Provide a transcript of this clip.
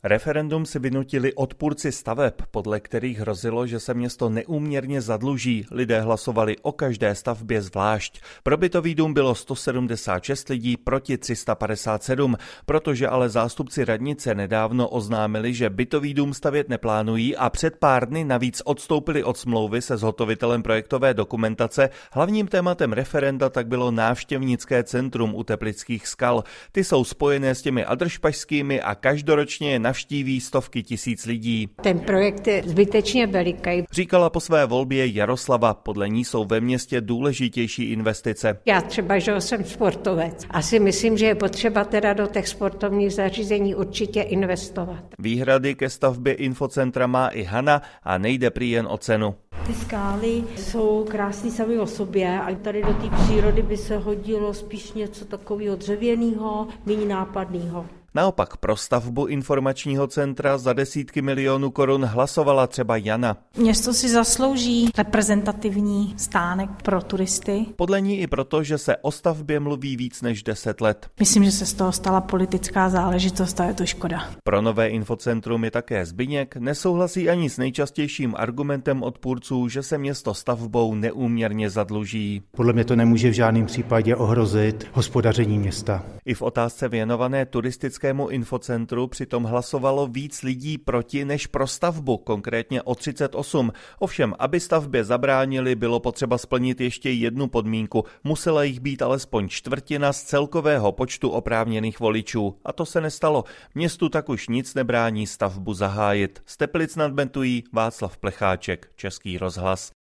Referendum si vynutili odpůrci staveb, podle kterých hrozilo, že se město neúměrně zadluží. Lidé hlasovali o každé stavbě zvlášť. Pro bytový dům bylo 176 lidí proti 357, protože ale zástupci radnice nedávno oznámili, že bytový dům stavět neplánují a před pár dny navíc odstoupili od smlouvy se zhotovitelem projektové dokumentace. Hlavním tématem referenda tak bylo návštěvnické centrum u Teplických skal. Ty jsou spojené s těmi adršpašskými a každoročně je navštíví stovky tisíc lidí. Ten projekt je zbytečně veliký. Říkala po své volbě Jaroslava, podle ní jsou ve městě důležitější investice. Já třeba, že jsem sportovec. Asi myslím, že je potřeba teda do těch sportovních zařízení určitě investovat. Výhrady ke stavbě infocentra má i Hana a nejde prý jen o cenu. Ty skály jsou krásný sami o sobě a tady do té přírody by se hodilo spíš něco takového dřevěného, méně nápadného. Naopak pro stavbu informačního centra za desítky milionů korun hlasovala třeba Jana. Město si zaslouží reprezentativní stánek pro turisty. Podle ní i proto, že se o stavbě mluví víc než 10 let. Myslím, že se z toho stala politická záležitost a je to škoda. Pro nové infocentrum je také Zbyněk, nesouhlasí ani s nejčastějším argumentem odpůrců, že se město stavbou neúměrně zadluží. Podle mě to nemůže v žádném případě ohrozit hospodaření města. I v otázce věnované turistickému infocentru přitom hlasovalo víc lidí proti než pro stavbu, konkrétně o 38. Ovšem, aby stavbě zabránili, bylo potřeba splnit ještě jednu podmínku. Musela jich být alespoň čtvrtina z celkového počtu oprávněných voličů. A to se nestalo. Městu tak už nic nebrání stavbu zahájit. Z Teplic nad Bentují Václav Plecháček, Český rozhlas.